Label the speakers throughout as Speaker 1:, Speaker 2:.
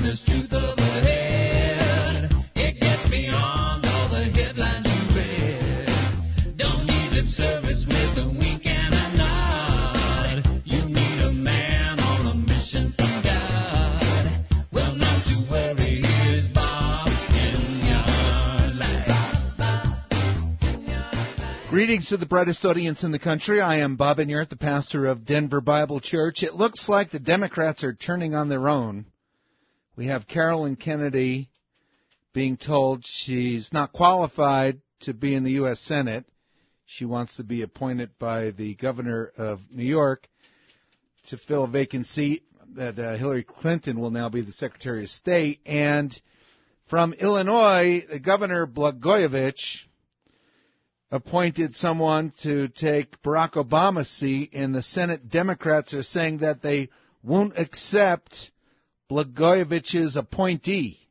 Speaker 1: there's truth overhead. It gets beyond all the headlines you read. Don't need lip service with a wink and a nod. You need a man on a mission from God. Well, not to worry, here's Bob in your life.
Speaker 2: Greetings to the brightest audience in the country. I am Bob Enyart, the pastor of Denver Bible Church. It looks like the Democrats are turning on their own. We have Carolyn Kennedy being told she's not qualified to be in the U.S. Senate. She wants to be appointed by the governor of New York to fill a vacant seat that Hillary Clinton will now be the Secretary of State. And from Illinois, Governor Blagojevich appointed someone to take Barack Obama's seat, and the Senate Democrats are saying that they won't accept Blagojevich's appointee.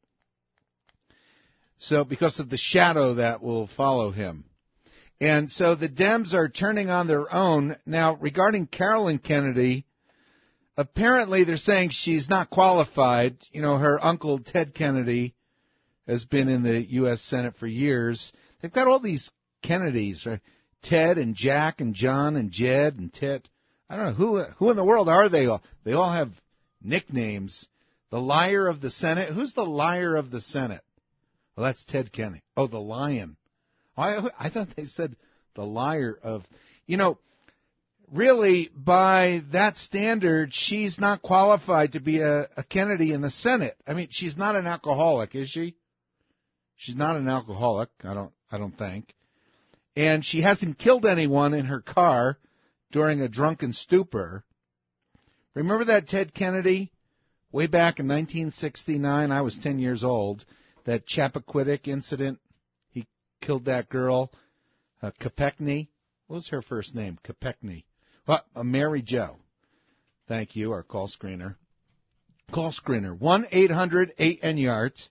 Speaker 2: So because of the shadow that will follow him. And so the Dems are turning on their own. Now, regarding Carolyn Kennedy, apparently they're saying she's not qualified. You know, her uncle Ted Kennedy has been in the U.S. Senate for years. They've got all these Kennedys, right? Ted and Jack and John and Jed and Ted. I don't know, who in the world are they all? They all have nicknames. The liar of the Senate. Who's the liar of the Senate? Well, that's Ted Kennedy. Oh, the lion. I thought they said the liar of, you know, really by that standard, she's not qualified to be a Kennedy in the Senate. I mean, she's not an alcoholic, is she? She's not an alcoholic, I don't think. And she hasn't killed anyone in her car during a drunken stupor. Remember that Ted Kennedy? Way back in 1969, I was 10 years old, that Chappaquiddick incident. He killed that girl, Kopechne. What was her first name? Kopechne. Well, Mary Jo. Thank you, our call screener. Call screener, 1-800-8-NYART,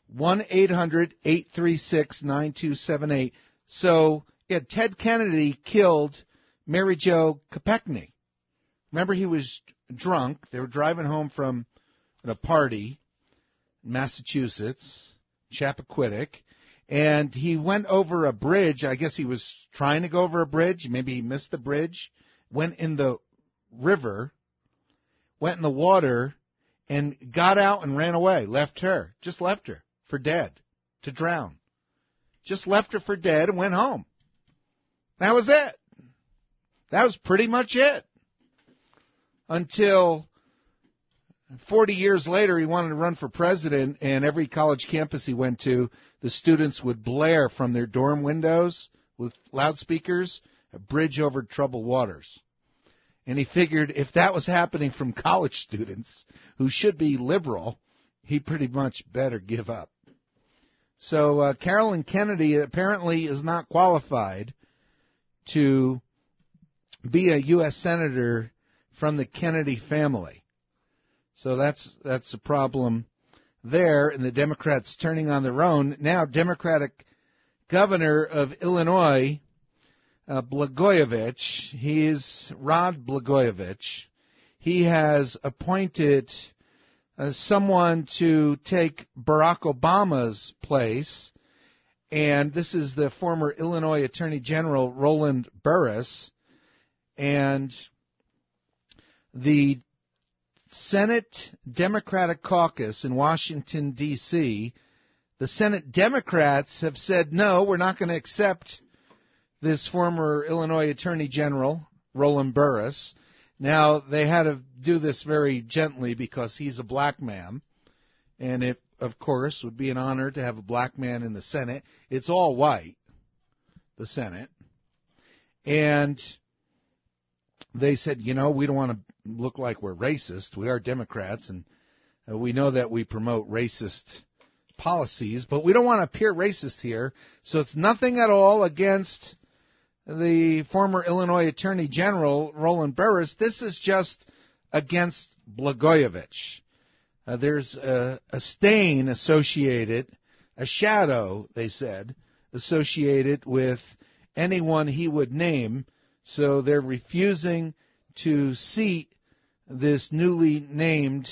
Speaker 2: 1-800-836-9278. So, yeah, Ted Kennedy killed Mary Jo Kopechne. Remember, he was drunk. They were driving home from a party in Massachusetts, Chappaquiddick, and he went over a bridge. I guess he was trying to go over a bridge. Maybe he missed the bridge, went in the river, went in the water, and got out and ran away, just left her for dead, to drown. Just left her for dead and went home. That was it. That was pretty much it. Until 40 years later, he wanted to run for president, and every college campus he went to, the students would blare from their dorm windows with loudspeakers, a bridge over troubled waters. And he figured if that was happening from college students, who should be liberal, he pretty much better give up. So Carolyn Kennedy apparently is not qualified to be a U.S. Senator from the Kennedy family. So that's a problem there, and the Democrats turning on their own. Now, Democratic governor of Illinois, Blagojevich, he's Rod Blagojevich. He has appointed someone to take Barack Obama's place, and this is the former Illinois Attorney General Roland Burris, and the Senate Democratic Caucus in Washington, D.C., the Senate Democrats have said, no, we're not going to accept this former Illinois Attorney General, Roland Burris. Now, they had to do this very gently because he's a black man, and it, of course, would be an honor to have a black man in the Senate. It's all white, the Senate. And they said, you know, we don't want to look like we're racist. We are Democrats, and we know that we promote racist policies, but we don't want to appear racist here. So it's nothing at all against the former Illinois Attorney General, Roland Burris. This is just against Blagojevich. There's a stain associated, a shadow, they said, associated with anyone he would name. So they're refusing to seat this newly named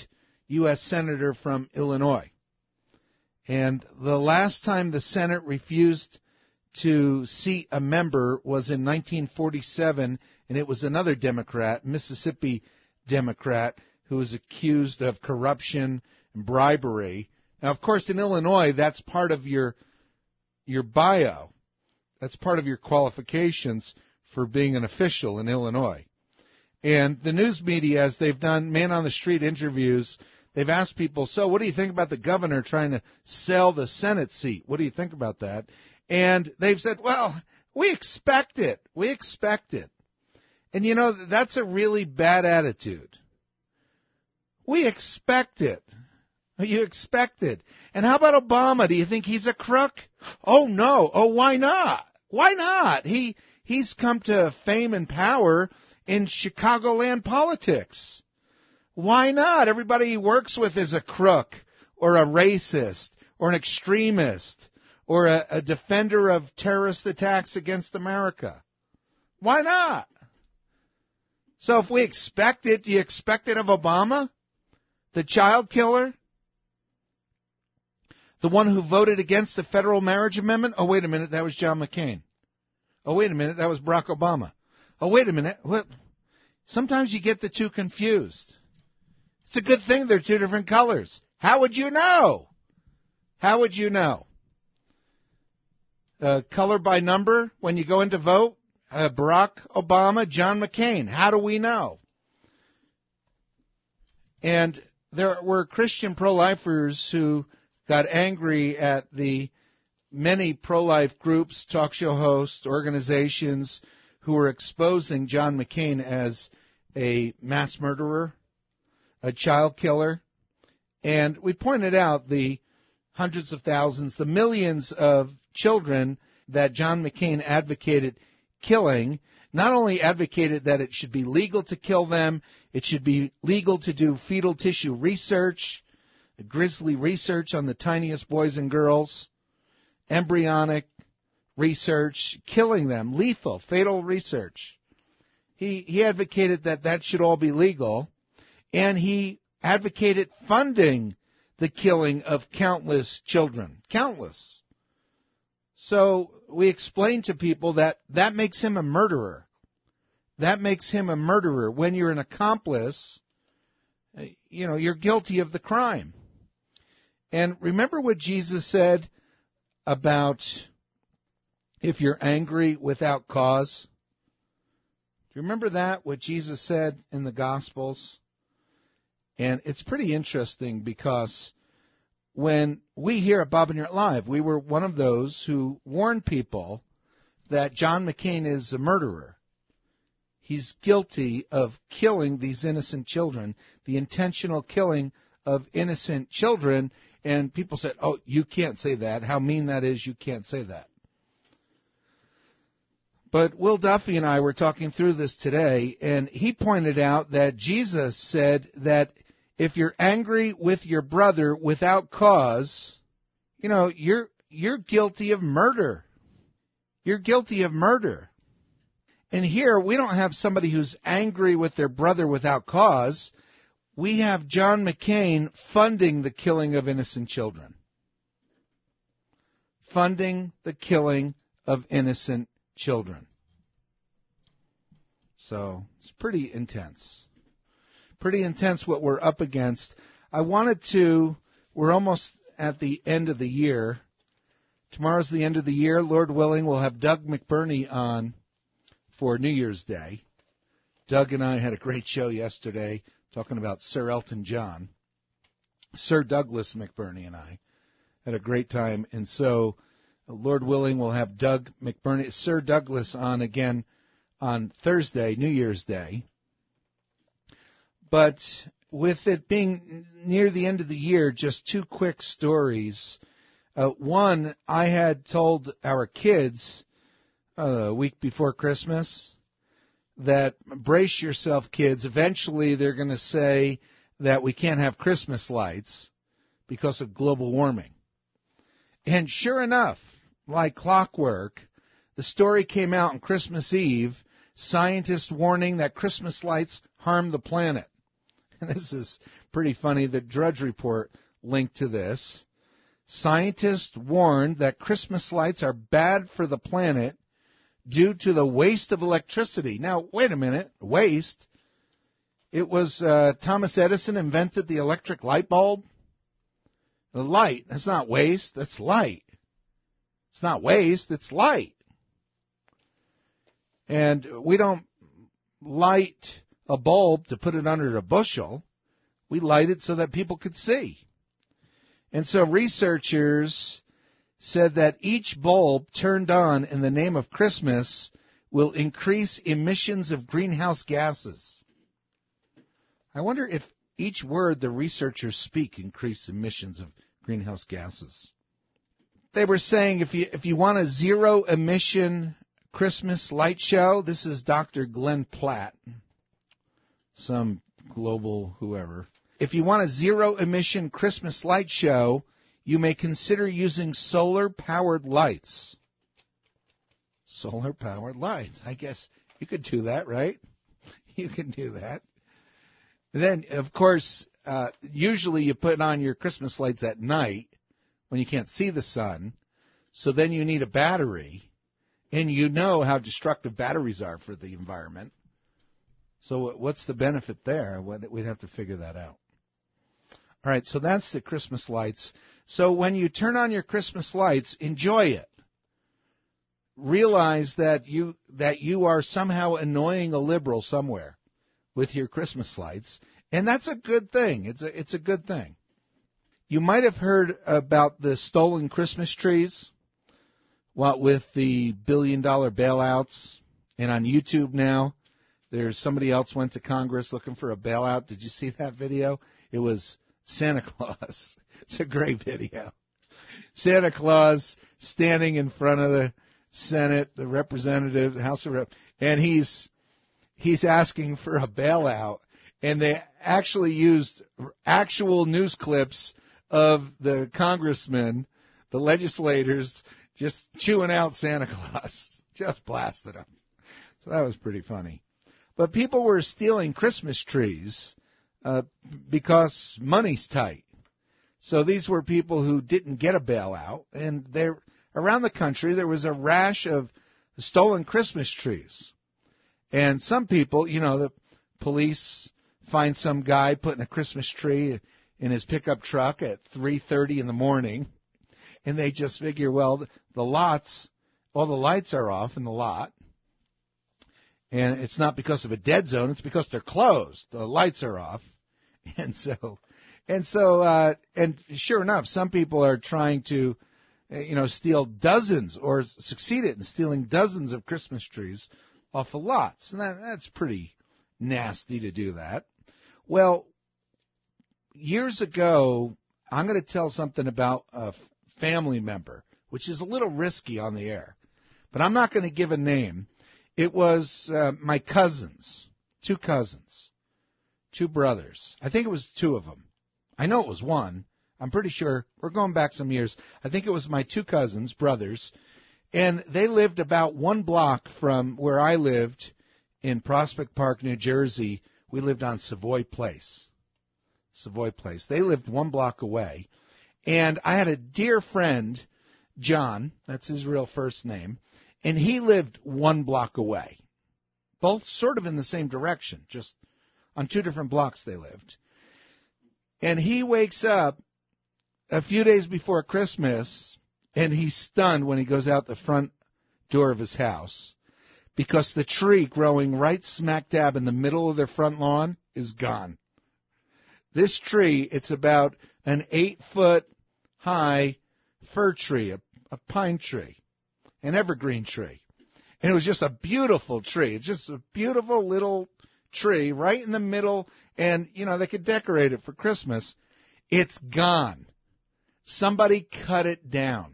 Speaker 2: U.S. Senator from Illinois. And the last time the Senate refused to seat a member was in 1947, and it was another Democrat, Mississippi Democrat, who was accused of corruption and bribery. Now, of course, in Illinois, that's part of your bio. That's part of your qualifications for being an official in Illinois. And the news media, as they've done man-on-the-street interviews, they've asked people, so what do you think about the governor trying to sell the Senate seat? What do you think about that? And they've said, well, we expect it. We expect it. And, you know, that's a really bad attitude. We expect it. You expect it. And how about Obama? Do you think he's a crook? Oh, no. Oh, why not? Why not? He's come to fame and power in Chicagoland politics. Why not? Everybody he works with is a crook or a racist or an extremist or a defender of terrorist attacks against America. Why not? So if we expect it, do you expect it of Obama? The child killer? The one who voted against the federal marriage amendment? Oh, wait a minute, that was John McCain. Oh, wait a minute, that was Barack Obama. Oh, wait a minute. What? Sometimes you get the two confused. It's a good thing they're two different colors. How would you know? How would you know? Color by number when you go in to vote? Barack Obama, John McCain. How do we know? And there were Christian pro-lifers who got angry at the many pro-life groups, talk show hosts, organizations who were exposing John McCain as a mass murderer, a child killer. And we pointed out the hundreds of thousands, the millions of children that John McCain advocated killing. Not only advocated that it should be legal to kill them, it should be legal to do fetal tissue research, grisly research on the tiniest boys and girls, embryonic research, killing them, lethal, fatal research. He advocated that that should all be legal, and he advocated funding the killing of countless children. Countless. So we explain to people that that makes him a murderer. That makes him a murderer. When you're an accomplice, you know, you're guilty of the crime. And remember what Jesus said about if you're angry without cause? Do you remember that, what Jesus said in the Gospels? And it's pretty interesting because when we here at Bob and Yurt Live, we were one of those who warned people that John McCain is a murderer. He's guilty of killing these innocent children, the intentional killing of innocent children. And people said, oh, you can't say that. How mean that is, you can't say that. But Will Duffy and I were talking through this today, and he pointed out that Jesus said that if you're angry with your brother without cause, you know, you're guilty of murder. You're guilty of murder. And here, we don't have somebody who's angry with their brother without cause. We have John McCain funding the killing of innocent children. Funding the killing of innocent children. So, it's pretty intense. Pretty intense what we're up against. We're almost at the end of the year. Tomorrow's the end of the year. Lord willing, we'll have Doug McBurney on for New Year's Day. Doug and I had a great show yesterday talking about Sir Elton John. Sir Douglas McBurney and I had a great time. And so, Lord willing, we'll have Doug McBurney, Sir Douglas on again on Thursday, New Year's Day. But with it being near the end of the year, just two quick stories. One, I had told our kids a week before Christmas that brace yourself, kids. Eventually, they're going to say that we can't have Christmas lights because of global warming. And sure enough, like clockwork, the story came out on Christmas Eve, scientists warning that Christmas lights harm the planet. And this is pretty funny. The Drudge Report linked to this. Scientists warned that Christmas lights are bad for the planet due to the waste of electricity. Now, wait a minute. Waste? It was Thomas Edison invented the electric light bulb. The light, that's not waste, that's light. It's not waste, it's light. And we don't light a bulb to put it under a bushel. We light it so that people could see. And so researchers said that each bulb turned on in the name of Christmas will increase emissions of greenhouse gases. I wonder if each word the researchers speak increase emissions of greenhouse gases. They were saying if you want a zero-emission Christmas light show, this is Dr. Glenn Platt, some global whoever. If you want a zero-emission Christmas light show, you may consider using solar-powered lights. Solar-powered lights. I guess you could do that, right? You can do that. And then, of course, usually you put on your Christmas lights at night when you can't see the sun. So then you need a battery. And you know how destructive batteries are for the environment. So what's the benefit there? We'd have to figure that out. All right, so that's the Christmas lights. So when you turn on your Christmas lights, enjoy it. Realize that you are somehow annoying a liberal somewhere with your Christmas lights, and that's a good thing. It's a good thing. You might have heard about the stolen Christmas trees, what with the billion-dollar bailouts, and on YouTube now, there's somebody else went to Congress looking for a bailout. Did you see that video? It was Santa Claus. It's a great video. Santa Claus standing in front of the Senate, the representative, the House of Rep, and he's asking for a bailout. And they actually used actual news clips of the congressmen, the legislators, just chewing out Santa Claus, just blasted him. So that was pretty funny. But people were stealing Christmas trees because money's tight. So these were people who didn't get a bailout, and around the country there was a rash of stolen Christmas trees. And some people, the police find some guy putting a Christmas tree in his pickup truck at 3:30 in the morning, and they just figure, well, all the lights are off in the lot, and it's not because of a dead zone, it's because they're closed. The lights are off, and sure enough, some people are trying to, steal dozens or succeeded in stealing dozens of Christmas trees off of lots, and that's pretty nasty to do that. Well, years ago, I'm going to tell something about a family member, which is a little risky on the air, but I'm not going to give a name. It was my cousins, two brothers. I think it was two of them. I know it was one. I'm pretty sure. We're going back some years. I think it was my two cousins, brothers, and they lived about one block from where I lived in Prospect Park, New Jersey. We lived on Savoy Place. They lived one block away. And I had a dear friend, John, that's his real first name, and he lived one block away. Both sort of in the same direction, just on two different blocks they lived. And he wakes up a few days before Christmas, and he's stunned when he goes out the front door of his house because the tree growing right smack dab in the middle of their front lawn is gone. This tree, it's about an 8-foot-high fir tree, a pine tree, an evergreen tree. And it was just a beautiful tree. It's just a beautiful little tree right in the middle, and, they could decorate it for Christmas. It's gone. Somebody cut it down.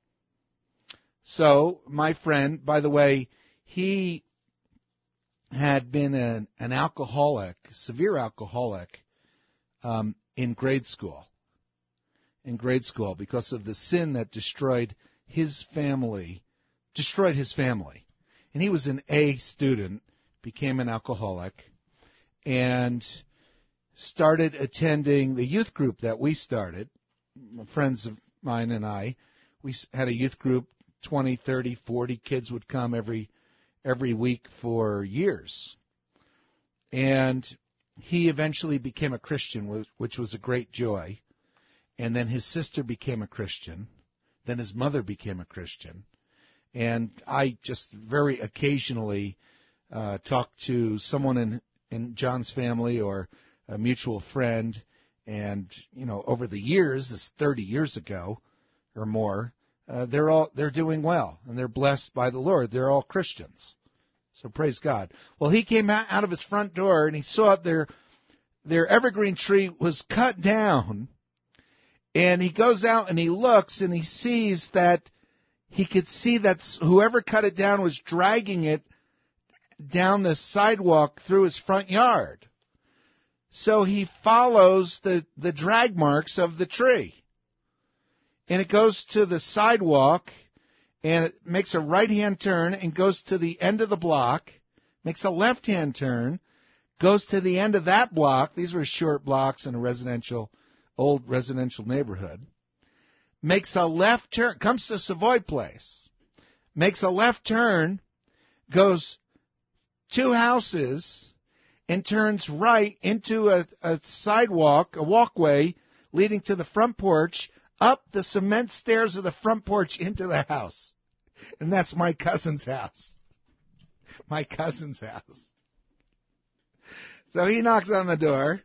Speaker 2: So my friend, by the way, he had been an alcoholic, severe alcoholic, in grade school. Because of the sin that destroyed his family. And he was an A student, became an alcoholic, and started attending the youth group that we started. Friends of mine and I, we had a youth group, 20, 30, 40 kids would come every week for years. And he eventually became a Christian, which was a great joy. And then his sister became a Christian. Then his mother became a Christian. And I just very occasionally talk to someone in John's family or a mutual friend. And, over the years, this 30 years ago or more, they're doing well, and they're blessed by the Lord. They're all Christians. So praise God. Well, he came out of his front door, and he saw their evergreen tree was cut down. And he goes out and he looks, and he sees that he could see that whoever cut it down was dragging it down the sidewalk through his front yard. So he follows the drag marks of the tree. And it goes to the sidewalk, and it makes a right-hand turn and goes to the end of the block, makes a left-hand turn, goes to the end of that block. These were short blocks in a old residential neighborhood. Makes a left turn, comes to Savoy Place, makes a left turn, goes 2 houses, and turns right into a sidewalk, a walkway, leading to the front porch, up the cement stairs of the front porch into the house. And that's my cousin's house. My cousin's house. So he knocks on the door.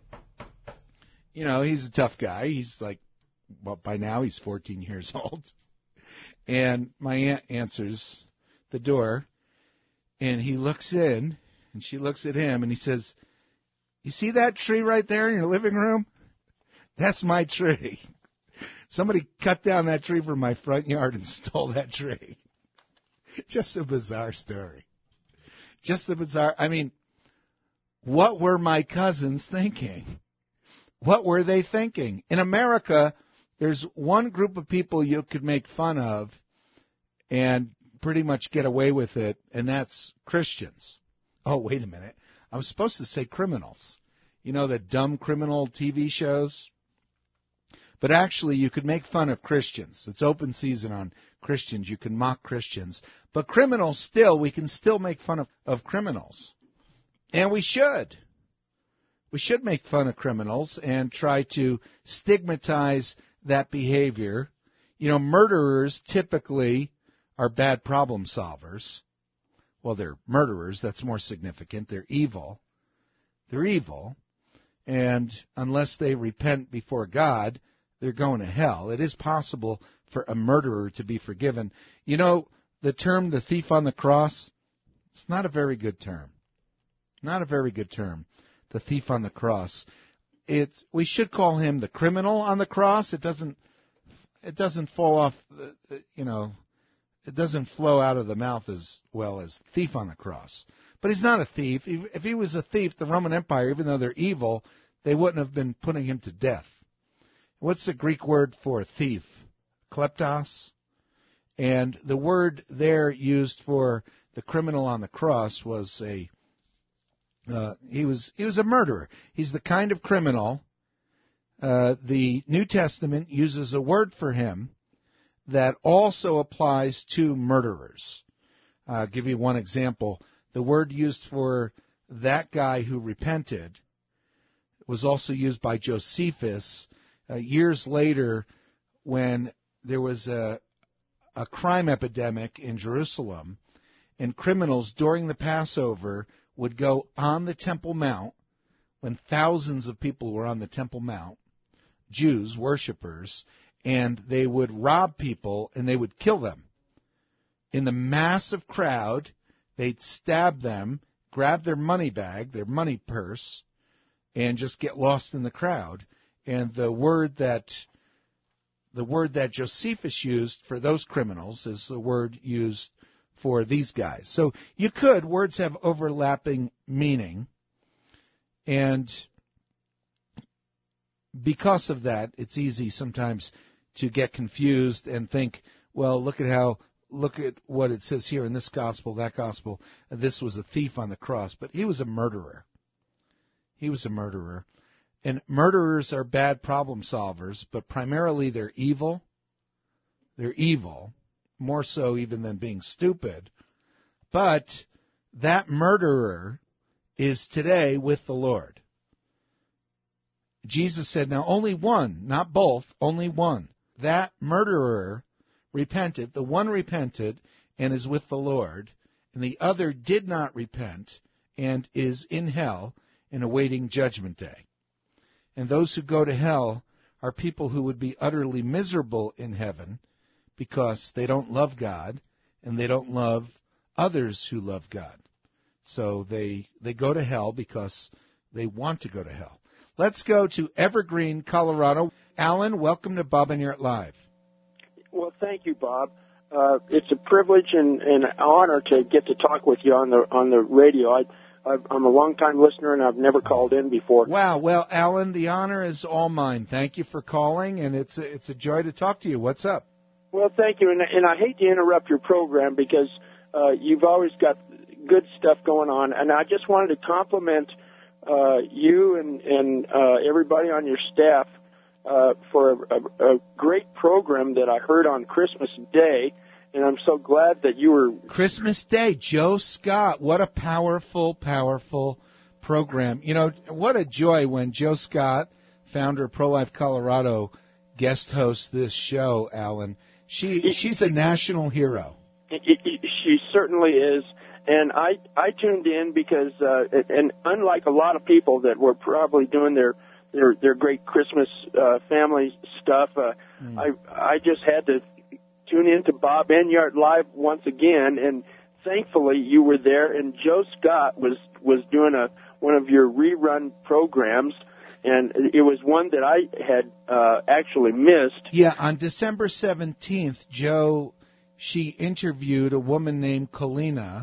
Speaker 2: He's a tough guy. He's by now he's 14 years old. And my aunt answers the door, and he looks in, and she looks at him, and he says, "You see that tree right there in your living room? That's my tree. Somebody cut down that tree from my front yard and stole that tree." Just a bizarre story. What were my cousins thinking? What were they thinking? In America, there's one group of people you could make fun of and pretty much get away with it, and that's Christians. Oh, wait a minute. I was supposed to say criminals. The dumb criminal TV shows? But actually, you could make fun of Christians. It's open season on Christians. You can mock Christians. But criminals we can still make fun of criminals. And we should. We should make fun of criminals and try to stigmatize that behavior. Murderers typically are bad problem solvers. Well, they're murderers. That's more significant. They're evil. And unless they repent before God, they're going to hell. It is possible for a murderer to be forgiven. The term "the thief on the cross," it's not a very good term. Not a very good term. The thief on the cross. We should call him the criminal on the cross. It doesn't fall off, it doesn't flow out of the mouth as well as thief on the cross. But he's not a thief. If he was a thief, the Roman Empire, even though they're evil, they wouldn't have been putting him to death. What's the Greek word for thief? Kleptos. And the word there used for the criminal on the cross was he was a murderer. He's the kind of criminal. The New Testament uses a word for him that also applies to murderers. I'll give you one example. The word used for that guy who repented was also used by Josephus years later when there was a crime epidemic in Jerusalem, and criminals during the Passover would go on the Temple Mount when thousands of people were on the Temple Mount, Jews, worshipers, and they would rob people and they would kill them. In the massive crowd, they'd stab them, grab their money bag, their money purse, and just get lost in the crowd. And the word that Josephus used for those criminals is the word used for these guys. So words have overlapping meaning, and because of that, it's easy sometimes to get confused and think, well, look at what it says here in this gospel, that gospel. This was a thief on the cross, but he was a murderer. He was a murderer. And murderers are bad problem solvers, but primarily they're evil. They're evil, more so even than being stupid. But that murderer is today with the Lord. Jesus said, now only one, not both, only one. That murderer repented, the one repented and is with the Lord, and the other did not repent and is in hell and awaiting judgment day. And those who go to hell are people who would be utterly miserable in heaven because they don't love God and they don't love others who love God. So they go to hell because they want to go to hell. Let's go to Evergreen, Colorado. Alan, welcome to Bob and Yurt Live.
Speaker 3: Well, thank you, Bob. It's a privilege and an honor to get to talk with you on the radio. I'm a long-time listener, and I've never called in before.
Speaker 2: Wow. Well, Alan, the honor is all mine. Thank you for calling, and it's a joy to talk to you. What's up?
Speaker 3: Well, thank you, and I hate to interrupt your program because you've always got good stuff going on, and I just wanted to compliment you and everybody on your staff for a great program that I heard on Christmas Day, and I'm so glad that you were...
Speaker 2: Christmas Day, Joe Scott. What a powerful, powerful program. You know, what a joy when Joe Scott, founder of Pro-Life Colorado, guest hosts this show, Alan. She's a national hero.
Speaker 3: She certainly is. And I tuned in because, and unlike a lot of people that were probably doing their great Christmas family stuff, I just had to tune in to Bob and Yurt Live once again, and thankfully you were there. And Joe Scott was doing one of your rerun programs, and it was one that I had actually missed.
Speaker 2: Yeah, on December 17th, Joe, she interviewed a woman named Colina,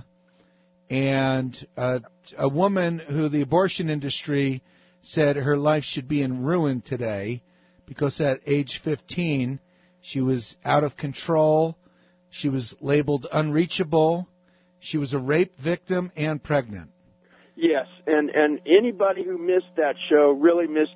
Speaker 2: and a woman who the abortion industry said her life should be in ruin today because at age 15 she was out of control, she was labeled unreachable, she was a rape victim and pregnant.
Speaker 3: Yes, and anybody who missed that show really missed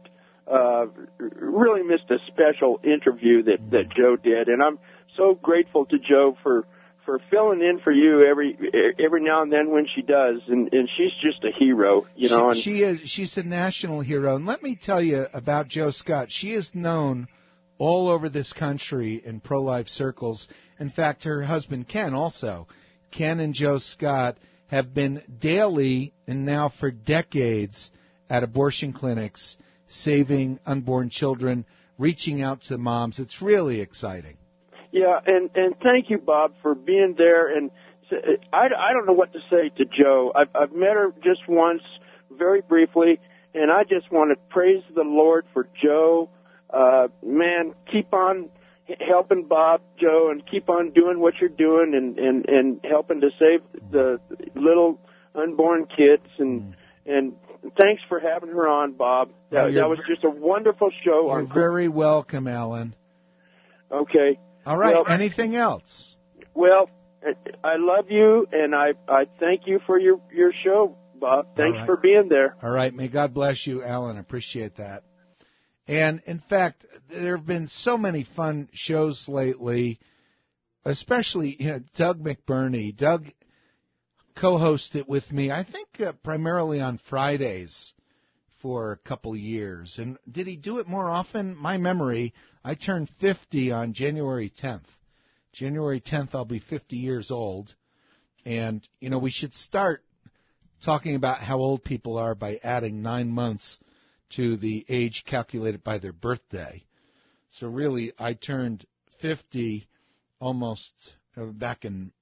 Speaker 3: a special interview that Joe did, and I'm so grateful to Joe for filling in for you every now and then when she does, and she's just a hero, you know.
Speaker 2: She's a national hero, and let me tell you about Joe Scott. She is known all over this country in pro-life circles. In fact, her husband Ken also. Ken and Joe Scott have been daily and now for decades at abortion clinics, saving unborn children, reaching out to moms. It's really exciting.
Speaker 3: Yeah, and thank you, Bob, for being there. And I don't know what to say to Joe. I've met her just once, very briefly, and I just want to praise the Lord for Joe. Man, keep on helping Bob, Joe, and keep on doing what you're doing and helping to save the little unborn kids. And thanks for having her on, Bob. That was just a wonderful show.
Speaker 2: You're very welcome, Alan.
Speaker 3: Okay.
Speaker 2: All right.
Speaker 3: Well,
Speaker 2: anything else?
Speaker 3: Well, I love you, and I thank you for your show, Bob. Thanks for being there.
Speaker 2: All right. May God bless you, Alan. Appreciate that. And, in fact, there have been so many fun shows lately, especially Doug McBurney. Doug co-hosted with me, I think, primarily on Fridays for a couple years. And did he do it more often? My memory, I turned 50 on January 10th. January 10th, I'll be 50 years old. And, we should start talking about how old people are by adding 9 months to the age calculated by their birthday. So really, I turned 50 almost back in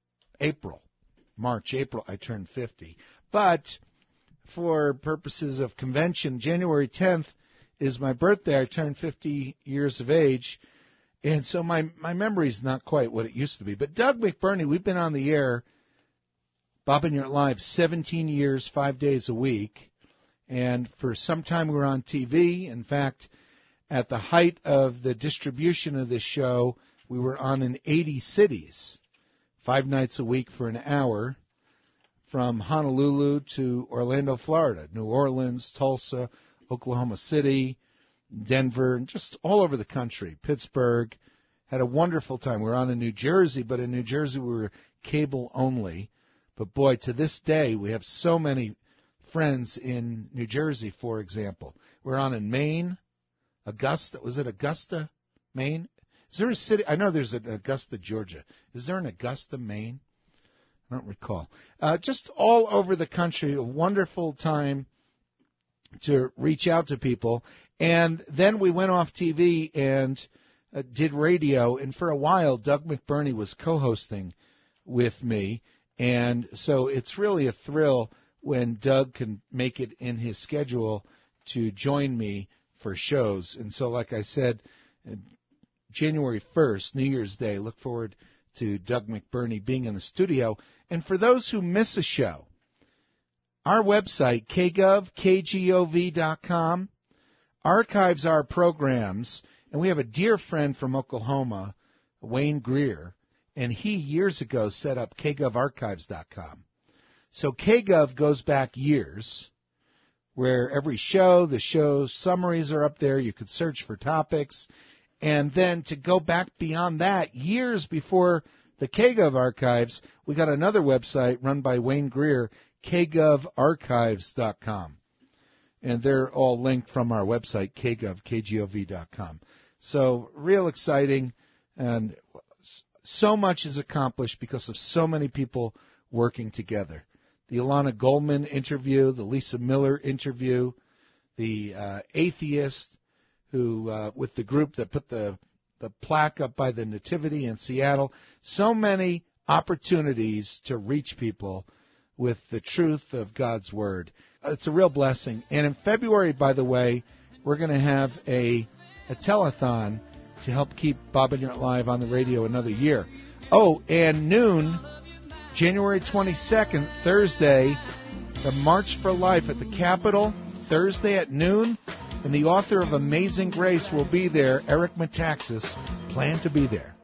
Speaker 2: March, April, I turned 50. But for purposes of convention, January 10th is my birthday. I turned 50 years of age, and so my memory is not quite what it used to be. But Doug McBurney, we've been on the air, Bob and Yurt Live, 17 years, 5 days a week. And for some time we were on TV. In fact, at the height of the distribution of this show, we were on in 80 cities, 5 nights a week for an hour. from Honolulu to Orlando, Florida, New Orleans, Tulsa, Oklahoma City, Denver, and just all over the country, Pittsburgh. Had a wonderful time. We were on in New Jersey, but in New Jersey we were cable only. But boy, to this day, we have so many friends in New Jersey, for example. We're on in Maine, Augusta. Was it Augusta, Maine? Is there a city? I know there's an Augusta, Georgia. Is there an Augusta, Maine? I don't recall. Just all over the country, a wonderful time to reach out to people. And then we went off TV and did radio. And for a while, Doug McBurney was co-hosting with me. And so it's really a thrill when Doug can make it in his schedule to join me for shows. And so, like I said, January 1st, New Year's Day, look forward to Doug McBurney being in the studio. And for those who miss a show, our website, kgov.com, archives our programs. And we have a dear friend from Oklahoma, Wayne Greer, and he years ago set up kgovarchives.com. So KGov goes back years, where every show, the show summaries are up there. You could search for topics. And then to go back beyond that, years before the KGov archives, we got another website run by Wayne Greer, kgovarchives.com. And they're all linked from our website, kgov.com. So real exciting, and so much is accomplished because of so many people working together. The Ilana Goldman interview, the Lisa Miller interview, the atheist who, with the group that put the plaque up by the Nativity in Seattle. So many opportunities to reach people with the truth of God's Word. It's a real blessing. And in February, by the way, we're going to have a telethon to help keep Bob and You're Live on the radio another year. Oh, and noon, January 22nd, Thursday, the March for Life at the Capitol, Thursday at noon. And the author of Amazing Grace will be there, Eric Metaxas. Plan to be there.